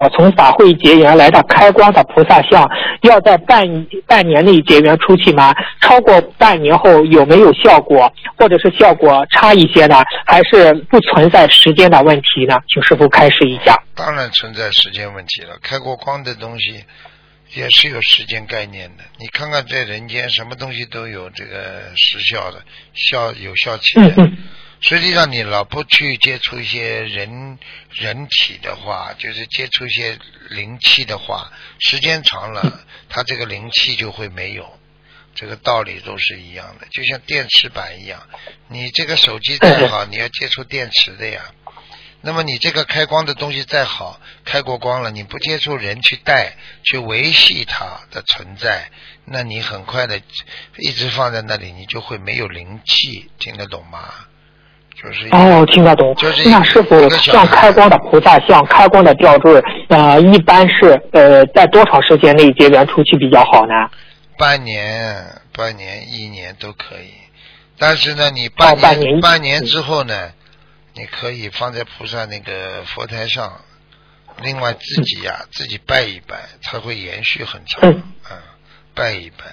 从法会结缘来到开光的菩萨像，要在半年内结缘出去吗？超过半年后有没有效果，或者是效果差一些呢？还是不存在时间的问题呢？请师父开示一下。 当然存在时间问题了，开过光的东西也是有时间概念的。你看看在人间什么东西都有这个时效的，有效期的。实际上你老不去接触一些人体的话，就是接触一些灵气的话，时间长了它这个灵气就会没有，这个道理都是一样的，就像电池板一样，你这个手机再好你要接触电池的呀。那么你这个开光的东西再好，开过光了，你不接触人去带去维系它的存在，那你很快的一直放在那里，你就会没有灵气，听得懂吗？就是听得懂。 就是那师傅，像开光的菩萨像、开光的吊坠，一般是在多长时间内结缘出去比较好呢？ 半年、1年都可以。但是呢，你半年之后呢，你可以放在菩萨那个佛台上，另外自己拜一拜，它会延续很长。拜一拜。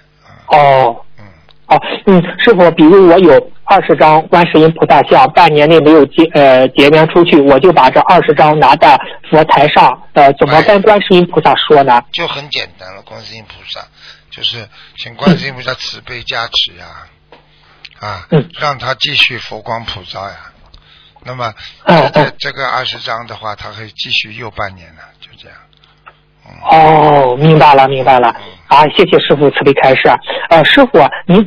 师傅，比如我有20张观世音菩萨像，半年内没有结缘出去，我就把这20张拿在佛台上，怎么跟观世音菩萨说呢？ 就很简单了，观世音菩萨就是请观世音菩萨慈悲加持呀，让他继续佛光普照呀。那么这个20张的话，他可以继续又半年了，就这样。 明白了。谢谢师傅慈悲开示。师傅，您